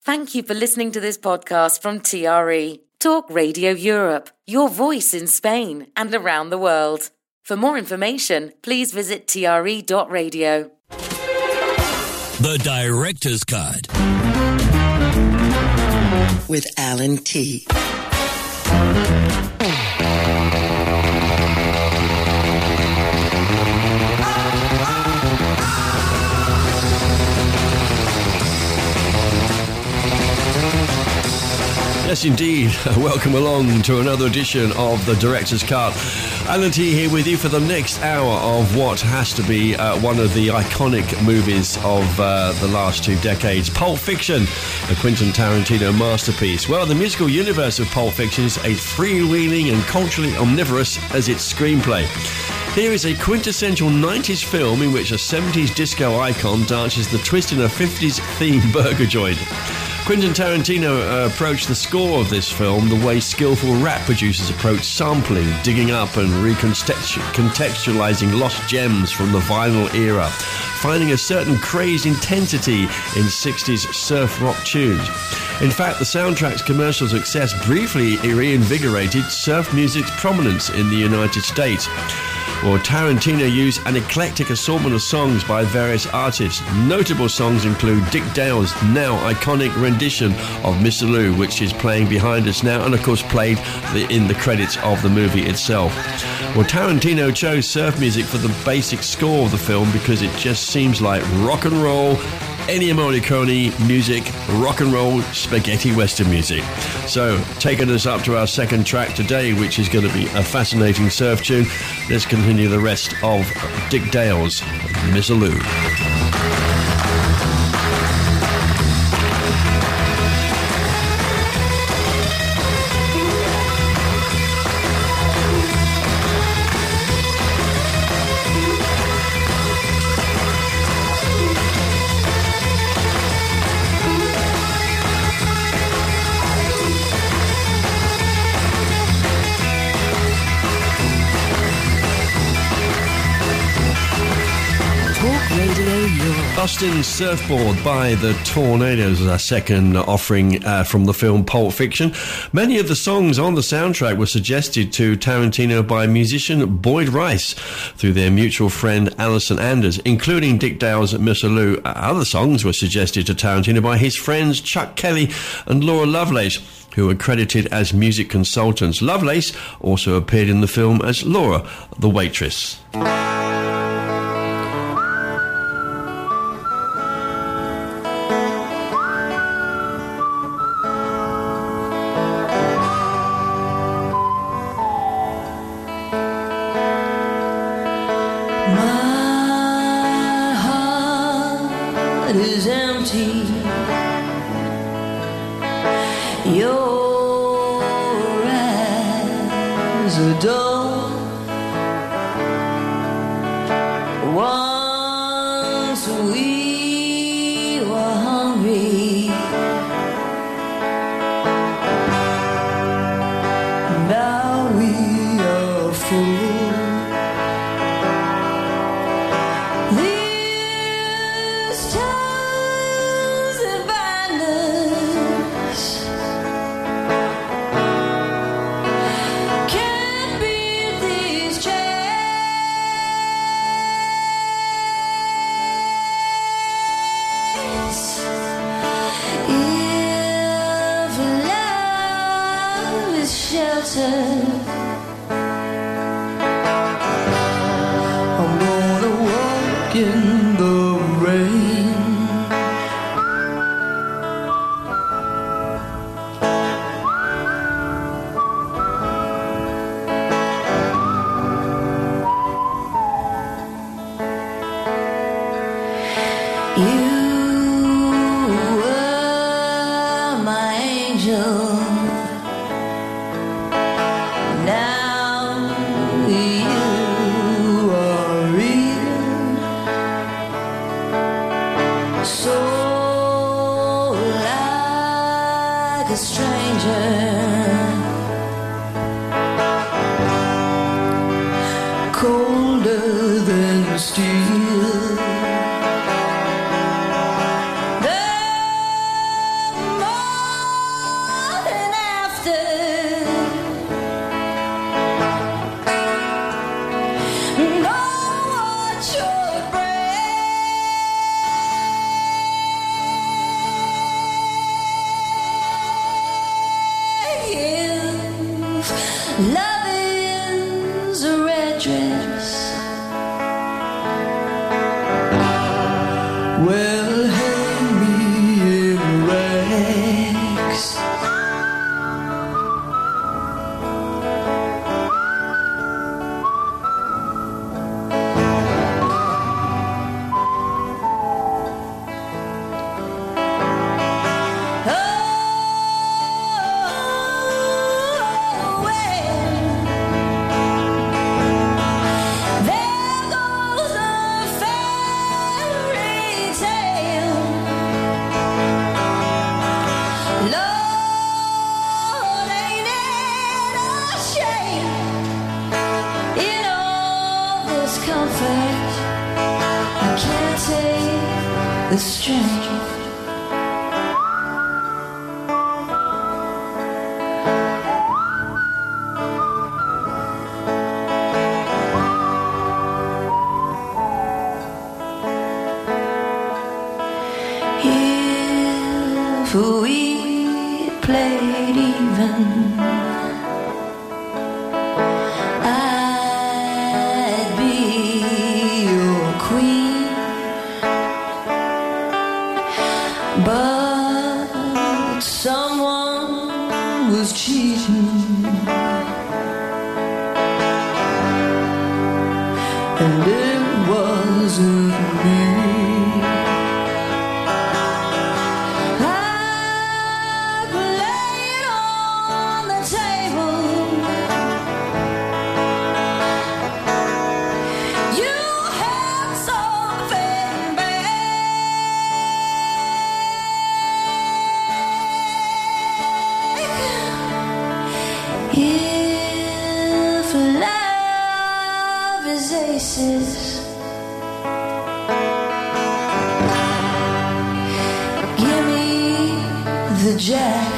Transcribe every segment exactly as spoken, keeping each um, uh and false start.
Thank you for listening to this podcast from T R E, Talk Radio Europe, your voice in Spain and around the world. For more information, please visit T R E dot radio. The Director's Cut with Alan T. Yes, indeed. Welcome along to another edition of The Director's Cut. Alan T here with you for the next hour of what has to be uh, one of the iconic movies of uh, the last two decades, Pulp Fiction, a Quentin Tarantino masterpiece. Well, the musical universe of Pulp Fiction is as freewheeling and culturally omnivorous as its screenplay. Here is a quintessential nineties film in which a seventies disco icon dances the twist in a fifties themed burger joint. Quentin Tarantino uh, approached the score of this film the way skillful rap producers approach sampling, digging up and recontextualizing lost gems from the vinyl era, finding a certain crazed intensity in sixties surf rock tunes. In fact, the soundtrack's commercial success briefly reinvigorated surf music's prominence in the United States. Well, Tarantino used an eclectic assortment of songs by various artists. Notable songs include Dick Dale's now iconic rendition of Mister Lou, which is playing behind us now and of course played the, in the credits of the movie itself. Well, Tarantino chose surf music for the basic score of the film because it just seems like rock and roll, Ennio Morricone music, rock and roll spaghetti western music. So, taking us up to our second track today, which is going to be a fascinating surf tune, let's continue the rest of Dick Dale's Mister Lou. Austin Surfboard by the Tornadoes is our second offering uh, from the film Pulp Fiction. Many of the songs on the soundtrack were suggested to Tarantino by musician Boyd Rice through their mutual friend Allison Anders, including Dick Dale's Mister Lou. Other songs were suggested to Tarantino by his friends Chuck Kelly and Laura Lovelace, who were credited as music consultants. Lovelace also appeared in the film as Laura, the waitress. Colder than steel. The Love is a red dress. Well, hang me in rags. The stranger. If we played even, I'd be your queen. But someone was cheating, and it wasn't me. I laid on the table. You had something bad. If love is aces, give me the jack.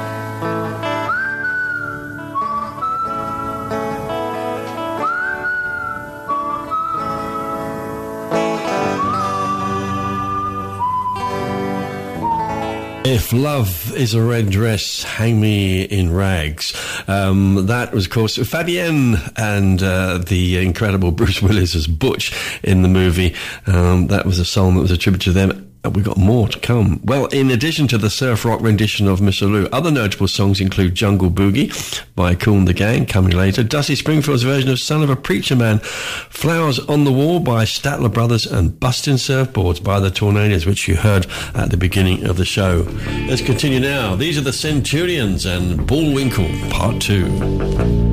If love is a red dress, hang me in rags. Um, that was, of course, Fabienne and uh, the incredible Bruce Willis as Butch in the movie. Um, that was a song that was attributed to them. We've got more to come. Well, in addition to the surf rock rendition of Mister Lou, other notable songs include Jungle Boogie by Kool and the Gang, coming later, Dusty Springfield's version of Son of a Preacher Man, Flowers on the Wall by Statler Brothers, and Bustin' Surfboards by the Tornadoes, which you heard at the beginning of the show. Let's continue now. These are the Centurions and Bullwinkle, Part two.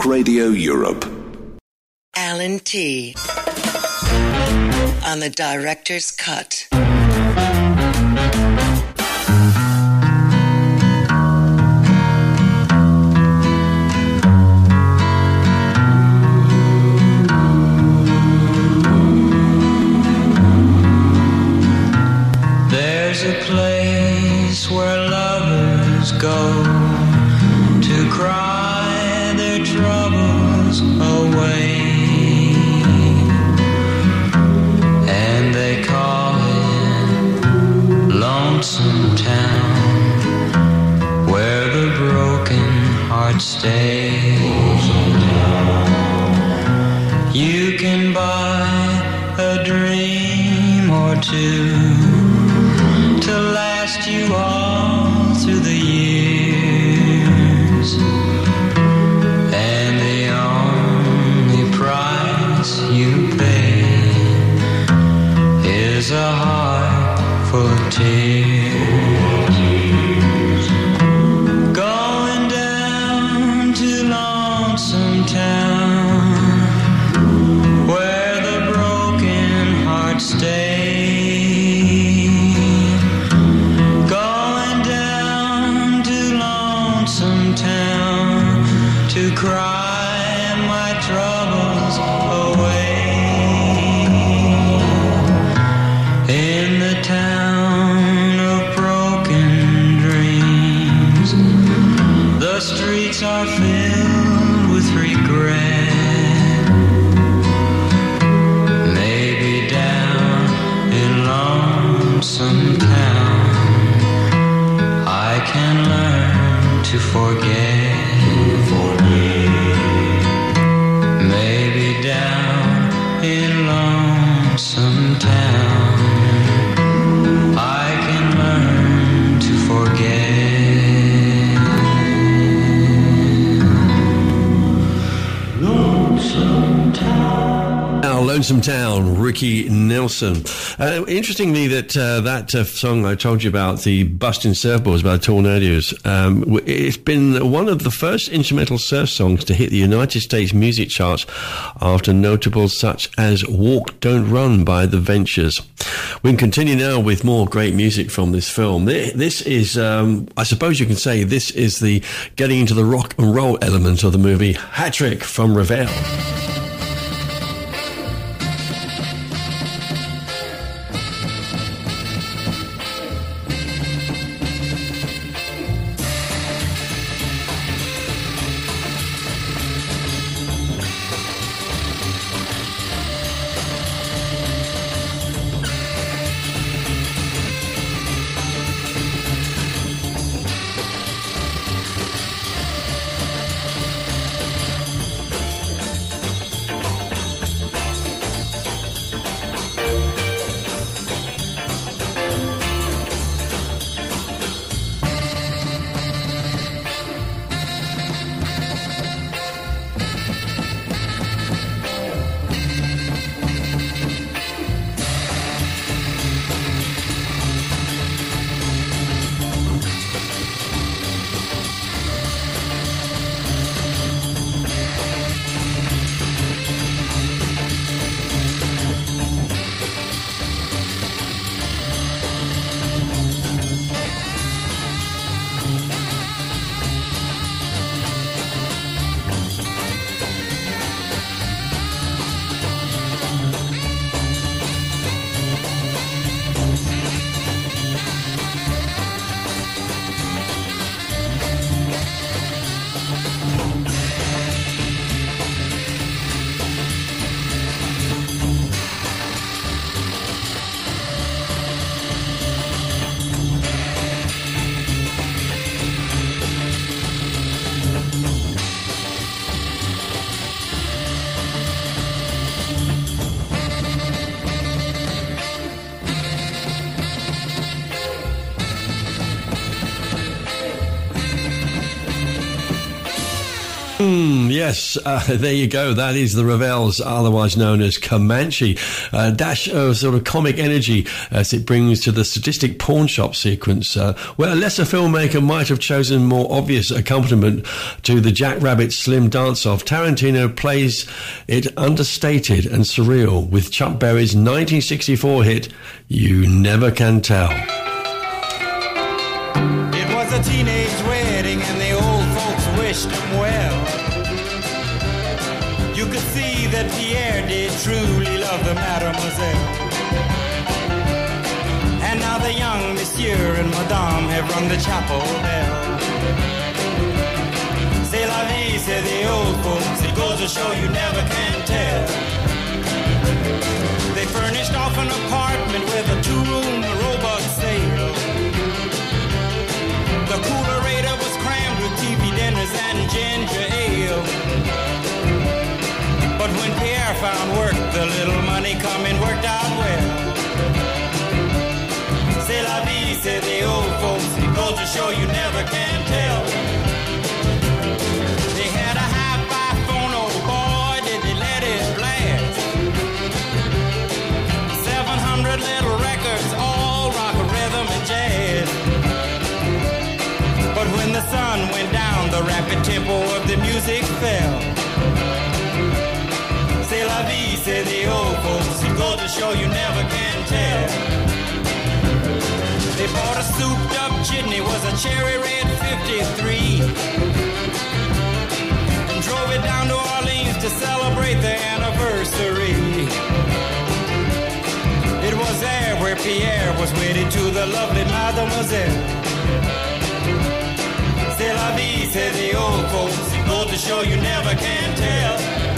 Talk Radio Europe. Alan T. on the director's cut. There's a place where lovers go to cry their troubles away, and they call it Lonesome Town, where the broken heart stays. You can buy a dream or two to last you all through the years, and the only price you pay is a heart full of tears. Going down to Lonesome Town, where the broken heart stays. To cry my troubles away. In the town of broken dreams, the streets are filled with regret. Maybe down in Lonesome Town I can learn to forget. Maybe down in Lonesome Town I can learn to forget. Lonesome Town. Now, Lonesome Town, Ricky Nelson. Uh, interestingly, that uh, that uh, song I told you about, the Busting Surfboards by the Tornadoes, um, it's been one of the first instrumental surf songs to hit the United States music charts after notables such as Walk, Don't Run by The Ventures. We can continue now with more great music from this film. This is, um, I suppose you can say, this is the getting into the rock and roll element of the movie, Hat Trick from Ravel. Mm, yes, uh, there you go. That is the Ravels, otherwise known as Comanche. A dash of sort of comic energy as it brings to the sadistic pawn shop sequence, uh, where a lesser filmmaker might have chosen more obvious accompaniment to the Jackrabbit Slim dance-off. Tarantino plays it understated and surreal with Chuck Berry's nineteen sixty-four hit, You Never Can Tell. It was a teenage wedding and the old folks wished him well. You could see that Pierre did truly love the mademoiselle. And now the young monsieur and madame have rung the chapel bell. C'est la vie, say the old folks, it goes to show you never can tell. They furnished off an apartment with a two-room robot sale. The coolerator was crammed with T V dinners and ginger ale. But when Pierre found work, the little money coming worked out well. C'est la vie, said the old folks, it goes to show you never can tell. They had a hi-fi phone, oh boy, did they let it blast. Seven hundred little records, all rock, rhythm, and jazz. But when the sun went down, the rapid tempo of the music fell. C'est la vie, say the old folks, it goes to show you never can tell. They bought a souped up jitney, was a cherry red fifty-three, and drove it down to Orleans to celebrate their anniversary. It was there where Pierre was wedded to the lovely mademoiselle. C'est la vie, say the old folks, it goes to show you never can tell.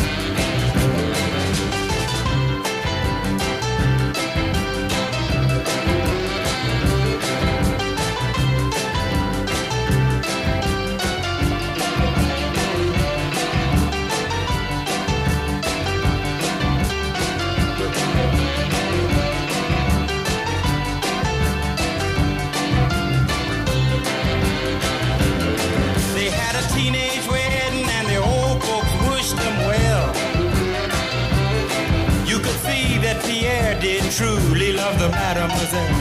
Teenage wedding and the old folks wished them well. You could see that Pierre did truly love the mademoiselle.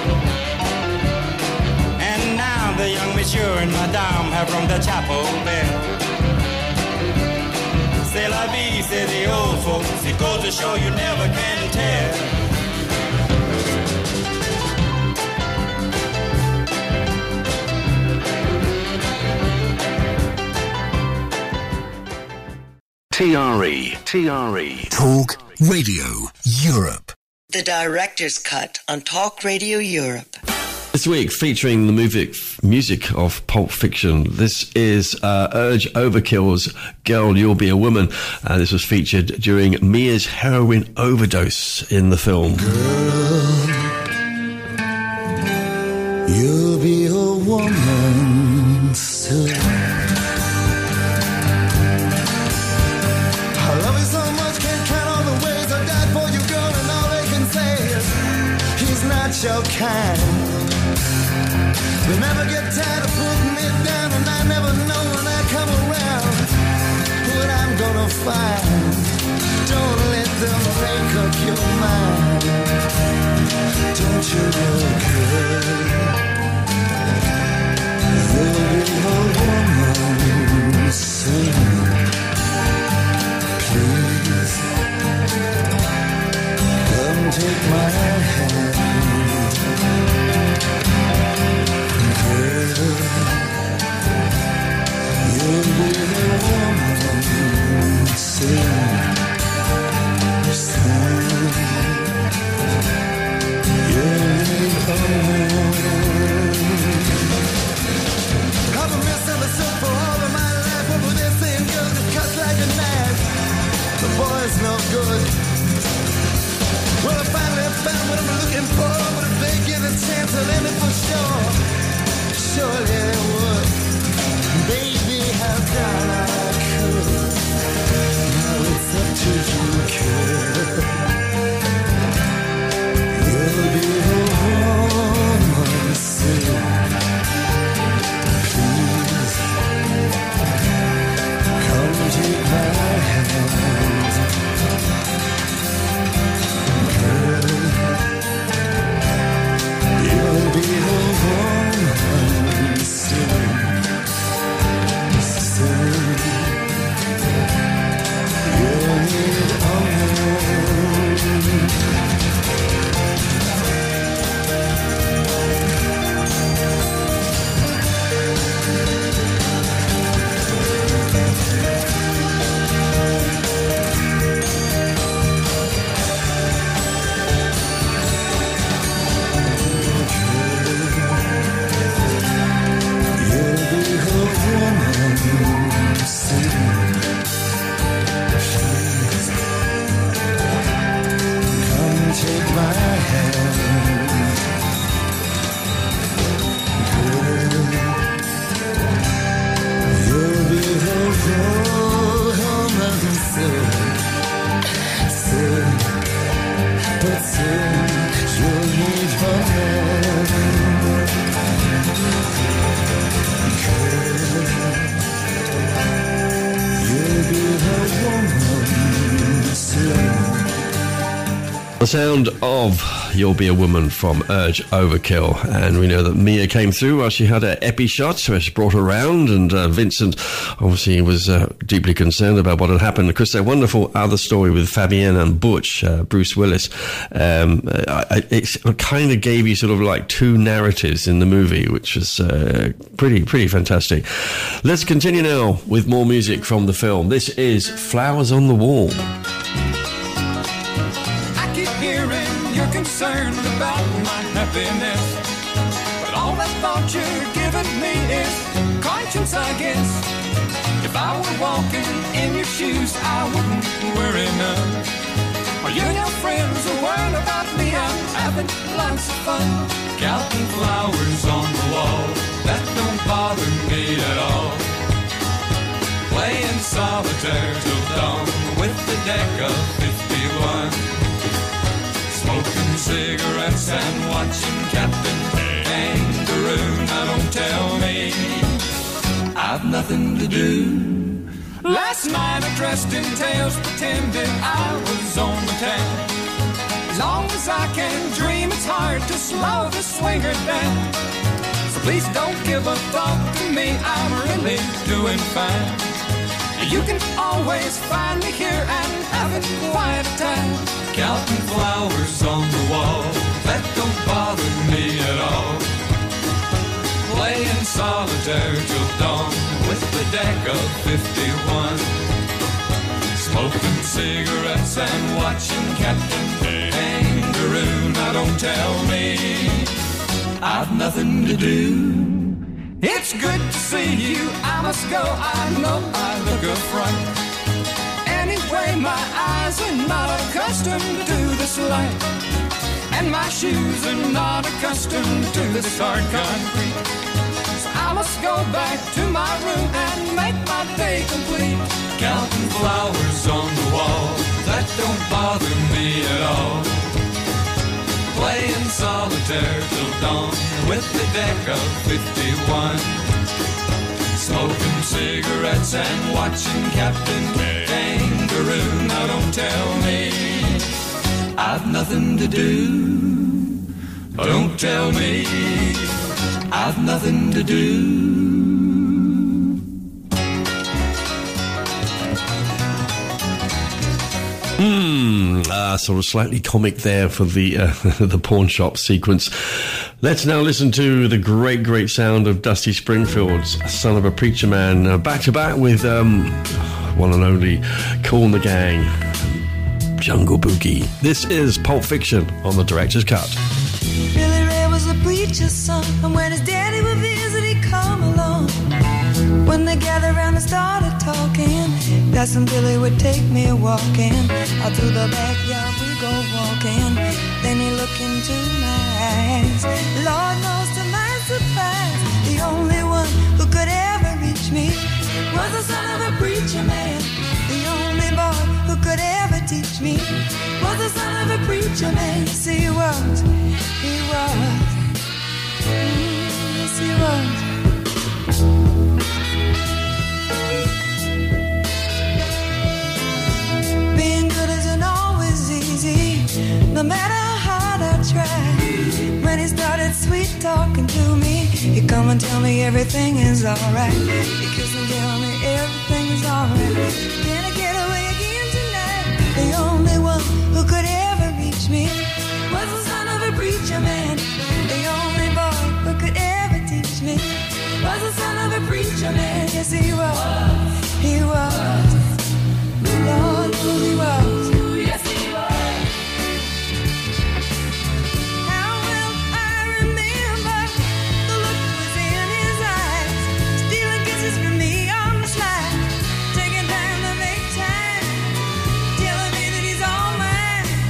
And now the young monsieur and madame have rung the chapel bell. C'est la vie, say the old folks, it goes to show you never can tell. T R E, T R E. Talk Radio Europe. The Director's Cut on Talk Radio Europe. This week, featuring the music, music of Pulp Fiction, this is uh, Urge Overkill's Girl, You'll Be a Woman. Uh, this was featured during Mia's heroin overdose in the film. Girl, you'll be a woman soon. I love you so much, can't count all the ways I died for you, girl, and all they can say is he's not your kind. They never get tired of putting me down, and I never know when I come around what I'm gonna find. Don't let them make up your mind. Don't you know, girl, you'll be a woman soon. Please, come take my hand. Girl, you'll be a woman soon. Soon, you'll be a woman. sound of You'll Be a Woman from Urge Overkill. And we know that Mia came through while she had her epi shot, which brought her round, and uh, Vincent obviously was uh, deeply concerned about what had happened. Of course, that wonderful other story with Fabienne and Butch, uh, Bruce Willis, um, I, it kind of gave you sort of like two narratives in the movie, which was uh, pretty, pretty fantastic. Let's continue now with more music from the film. This is Flowers on the Wall. You're concerned about my happiness, but all that thought you're giving me is conscience, I guess. If I were walking in your shoes, I wouldn't worry none. Are you and your friends who worry about me? I'm having lots of fun. Counting flowers on the wall, that don't bother me at all. Playing solitaire till dawn with the deck of fifty-one. Smoking cigarettes and watching Captain Kangaroo. Now don't tell me I've nothing to do. Last night I dressed in tails, pretended I was on the town. As long as I can dream, it's hard to slow the swinger down. So please don't give a thought to me, I'm really doing fine. You can always find me here and having quite a time. Counting flowers on the wall, that don't bother me at all. Playing solitaire till dawn with the deck of fifty-one. Smoking cigarettes and watching Captain Kangaroo. Now don't tell me I've nothing to do. It's good to see you, I must go, I know I look a fright. Anyway, my eyes are not accustomed to this light, and my shoes are not accustomed to this hard concrete. So I must go back to my room and make my day complete. Counting flowers on the wall, that don't bother me at all. Playing solitaire till dawn with the deck of fifty-one. Smoking cigarettes and watching Captain Kangaroo. Now don't tell me I've nothing to do. Don't tell me I've nothing to do. Hmm, uh, sort of slightly comic there for the uh, the pawn shop sequence. Let's now listen to the great, great sound of Dusty Springfield's Son of a Preacher Man, uh, back to back with um, one and only Kool and the Gang, Jungle Boogie. This is Pulp Fiction on the director's cut. Billy Ray was a preacher's son, and when his daddy would visit, he'd come along. When they gathered around and started talking, Cousin Billy would take me walking. Out through the backyard we go walking. Then he looked into my eyes. Lord knows to my surprise, the only one who could ever reach me was the son of a preacher man. The only boy who could ever teach me was the son of a preacher man. Yes, he was, he was, mm, yes, he was. Being good isn't always easy, no matter how hard I try. When he started sweet talking to me, he'd come and tell me everything is alright. He'd kiss and tell me everything is alright. Can I get away again tonight? The only one who could ever reach me was the son of a preacher man. The only boy who could ever teach me was the son of a preacher man. Yes, he was, he was. Lord, who he was. Yes, he was. How will I remember the look was in his eyes, stealing kisses from me on the slide, taking time to make time, telling me that he's all mine.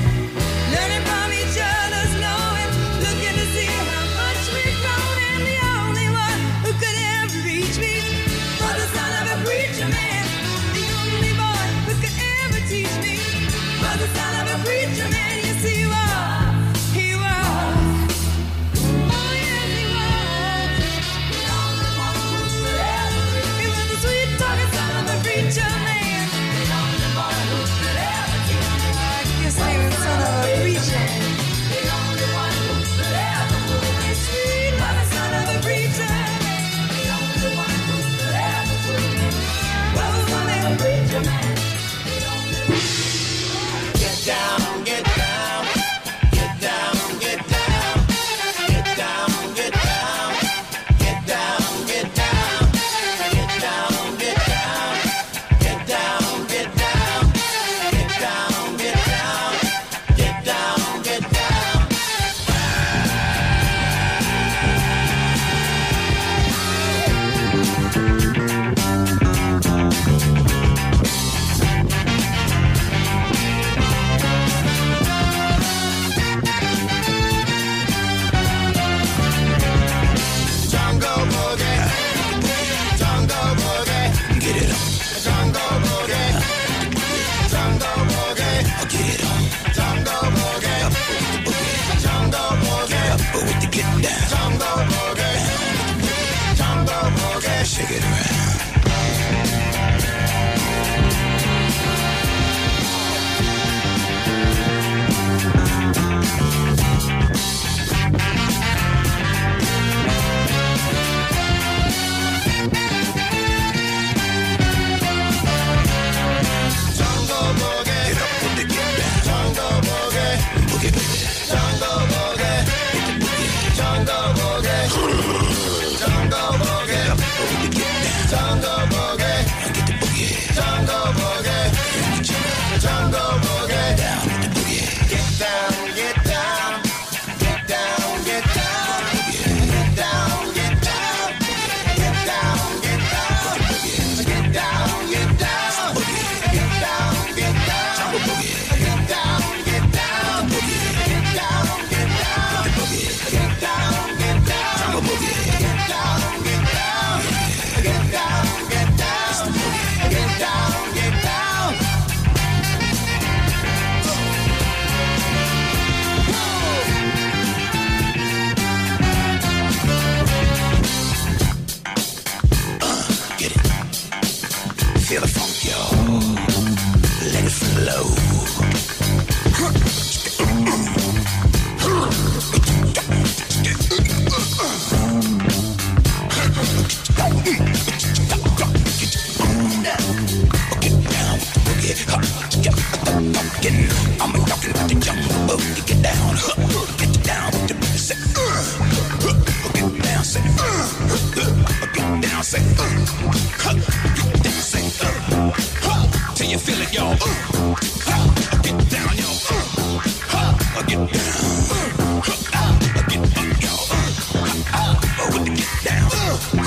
down, say, ooh, huh, get down, say, ooh, huh, till you feel it, y'all. Ooh, huh, get down, y'all. Ooh, huh, get down. Ooh, huh, get up, y'all. Ooh, huh, with the get down. Ooh,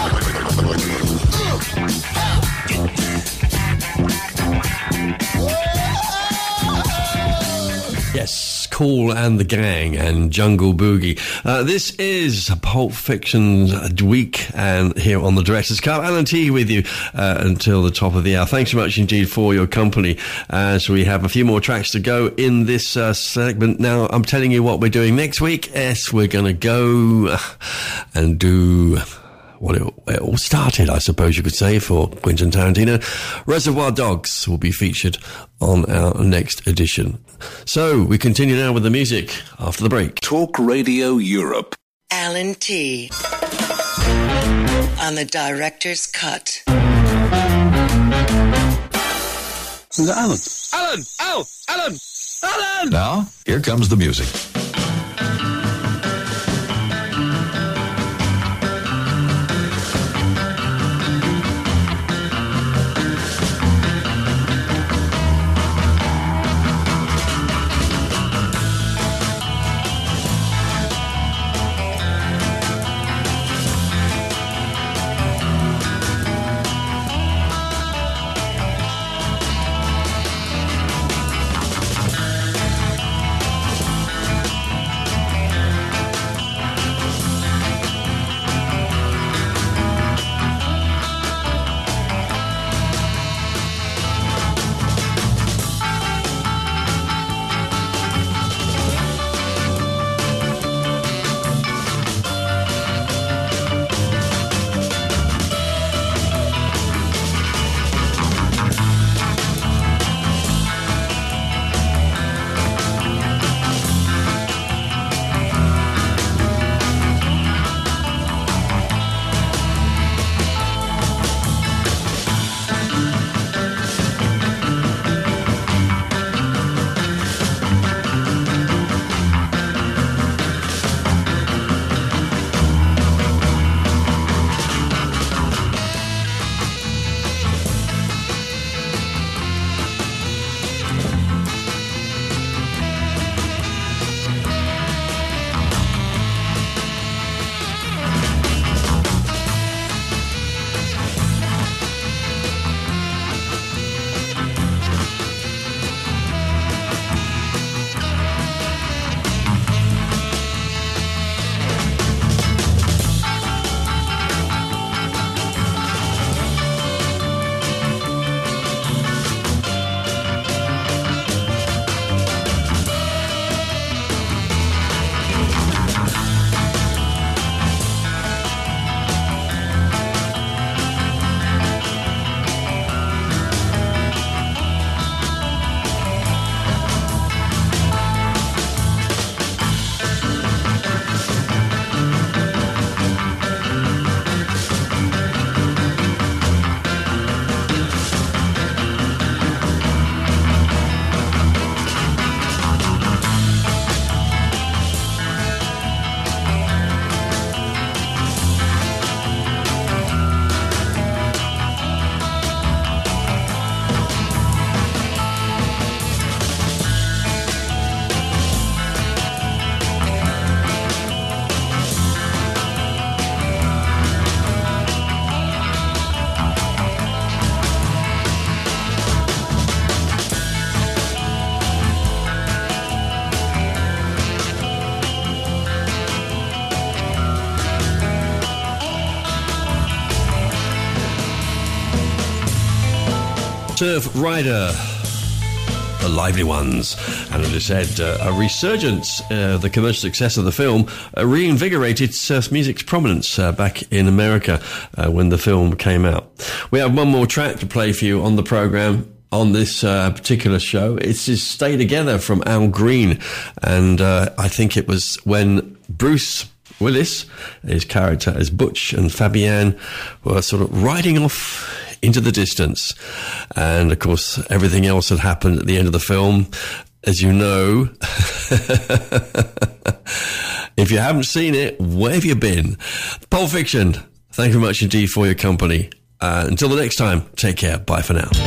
huh, get down. Yes, Kool and the Gang and Jungle Boogie. Uh, this is Pulp Fiction week, and here on the Director's Cut, Alan T with you uh, until the top of the hour. Thanks so much indeed for your company, as we have a few more tracks to go in this uh, segment. Now, I'm telling you what we're doing next week. Yes, we're going to go and do what it, it all started, I suppose you could say, for Quentin Tarantino. Reservoir Dogs will be featured on our next edition. So we continue now with the music after the break. Talk Radio Europe. Alan T. on the Director's Cut. Is that Alan? Alan! Al! Alan! Alan! Now, here comes the music. Surf Rider, The Lively Ones. And as I said, uh, a resurgence of uh, the commercial success of the film uh, reinvigorated surf music's prominence uh, back in America uh, when the film came out. We have one more track to play for you on the programme on this uh, particular show. It's his Stay Together from Al Green. And uh, I think it was when Bruce Willis, his character as Butch, and Fabienne were sort of riding off into the distance. And of course, everything else had happened at the end of the film. As you know, if you haven't seen it, where have you been? Pulp Fiction, Thank you very much indeed for your company. Uh, until the next time, take care. Bye for now.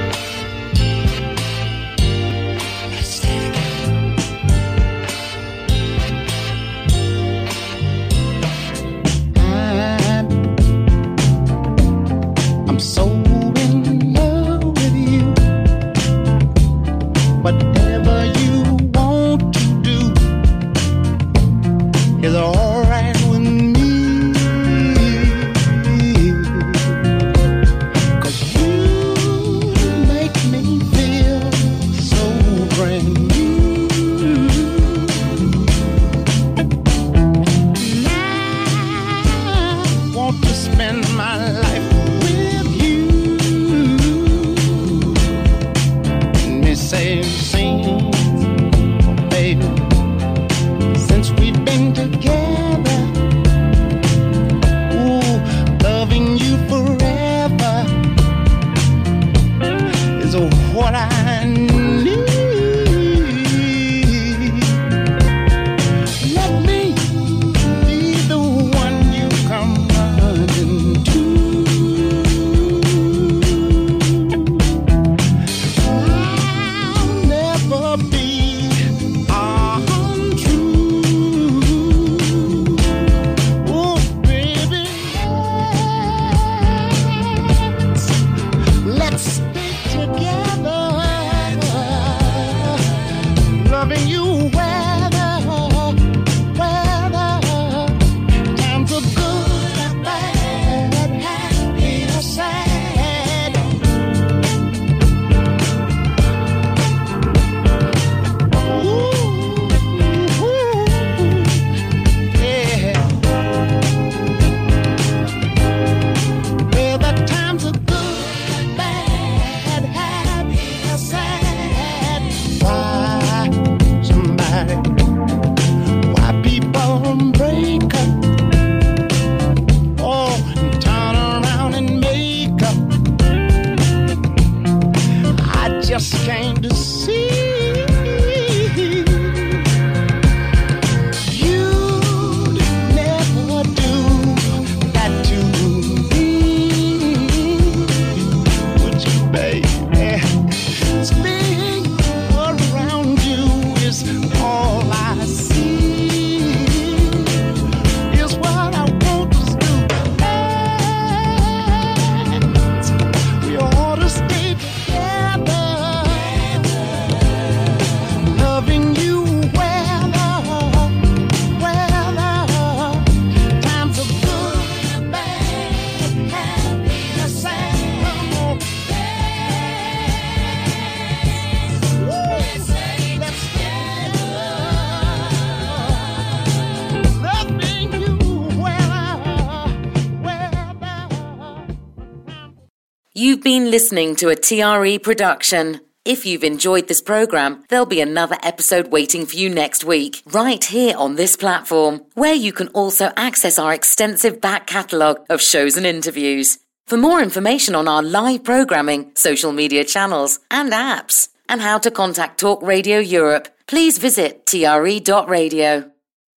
I'm so in love with you. Whatever you want to do is all right with me. 'Cause you make me feel so brand new. And I want to spend my life with you. Let me say, sing, baby, since we've been together, ooh, loving you forever is what I need. Let me be the one you come running to. I'll never be untrue. Oh, baby, let's stay together, loving you weather, weather, times are good and bad, happy or sad. Ooh, yeah. Well, the times are good, bad, happy or sad. Why somebody, why people break up? Oh, and turn around and make up. I just came to see you'd never do that to me, would you, baby? Spinning around you is all I see, is what I want us to do. We ought to stay together, loving you weather, weather, times are good, bad, happy or sad. Come on, let's stay together, loving you weather, weather. You've been listening to a T R E production. If you've enjoyed this program, there'll be another episode waiting for you next week, right here on this platform, where you can also access our extensive back catalogue of shows and interviews. For more information on our live programming, social media channels and apps, and how to contact Talk Radio Europe, please visit T R E dot radio.